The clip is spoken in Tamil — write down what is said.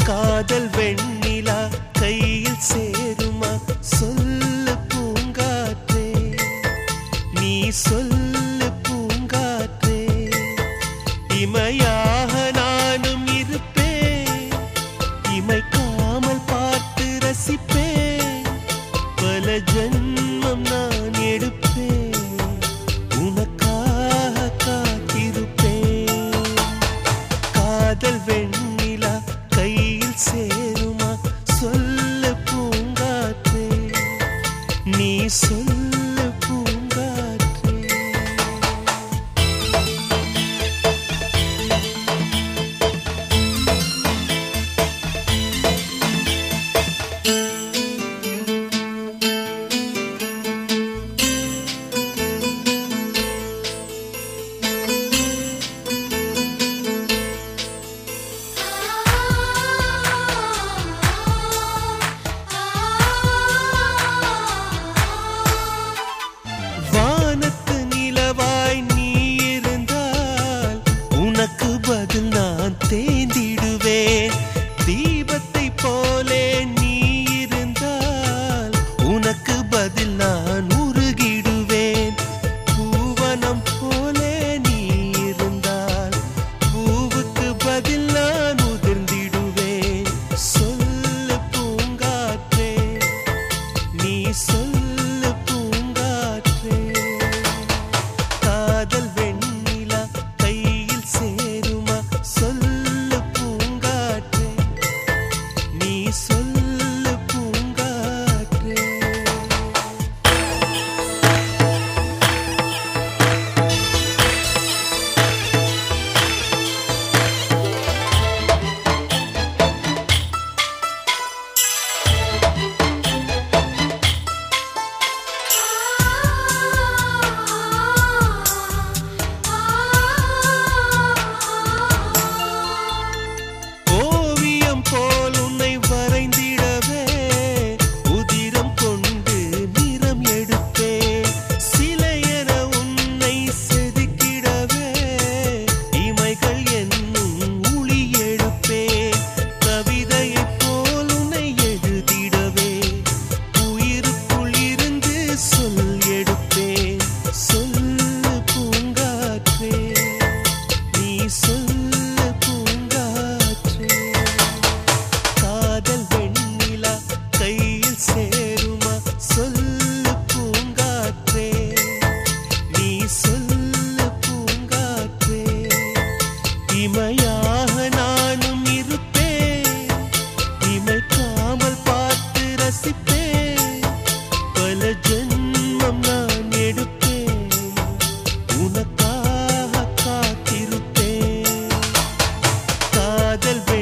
காதல் வெண்ணிலா கையில் சேருமா சொல்லு பூங்காற்றே நீ சொல்லு பூங்காற்றே இமையாக நானும் இருப்பேன் இமைக்காமல் பார்த்து ரசிப்பேன் பல ஜன்மம் நான் எடுப்பேன் உனக்காக காத்திருப்பேன் காதல் வெண்ணிலா கையில் சேருமா சொல்லு பூங்காற்றே நீ சொல்லு பூங்காற்றே வானத்து நிலவாய் நீ இருந்தால் உனக்கு பதில் நான் தேந்திடுவேன் தீபத்தை போலே நீ இருந்தால் உனக்கு பதில் நான் உருகிடுவேன் பூவனம் போலே நீ இருந்தால் பூவுக்கு பதில் நான் உதிர்ந்திடுவேன் சொல்லு பூங்காற்றே நீ சொல்லு பூங்காற்றே காதல் வெண்ணிலா கையில் சேருமா சொல்லு பூங்காற்றே நீ சொல்லு பூங்காற்றே ஓவியம் போல் உன்னை வரைந்திடவே உதிரம் கொண்டு நிறம் எடுப்பேன் சிலையென உன்னை செதுக்கிடவே இமைகள் என்னும் ஒளி எடுப்பேன் கவிதையைப் போல் உன்னை எழுதிடவே உயிருக்குள் இருந்து சொல் எடுப்பேன் சொல்லு பூங்காற்றே நீ சொல்லு பூங்காற்றே காதல் வெண்ணிலா கையில் சேருமா சொல்லு பூங்காற்றே நீ சொல்லு பூங்காற்றே இமையாக நானும் இருப்பேன் இமைக்காமல் பார்த்து ரசிப்பேன் பல ஜன்மம் நான் எடுப்பேன் உனக்காக காத்திருப்பேன் காதல்